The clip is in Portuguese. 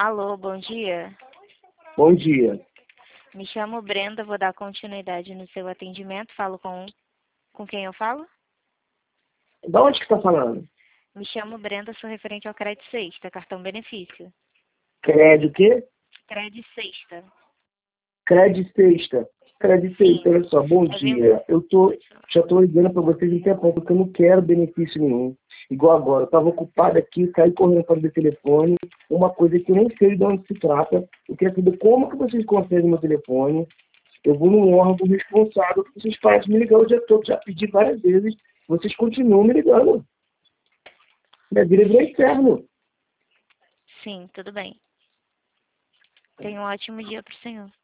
Alô, bom dia. Bom dia. Me chamo Brenda, vou dar continuidade no seu atendimento. Falo com quem eu falo? Da onde que tá falando? Me chamo Brenda, sou referente ao Crédito Sexta, cartão benefício. Crédito o quê? Crédito Sexta. Crédito Sexta. Crédito Sim. Sexta, olha só, bom É vim- dia. Já tô ligando para vocês um tempão, porque eu não quero benefício nenhum. Igual agora, eu estava ocupado aqui, caí correndo para o telefone, uma coisa que eu nem sei de onde se trata. Eu quero saber como que vocês conseguem meu telefone. Eu vou num órgão responsável, que vocês param de me ligar o dia todo. Já pedi várias vezes, vocês continuam me ligando. Minha vida virou inferno. Sim, tudo bem. Tenha um ótimo dia pro senhor.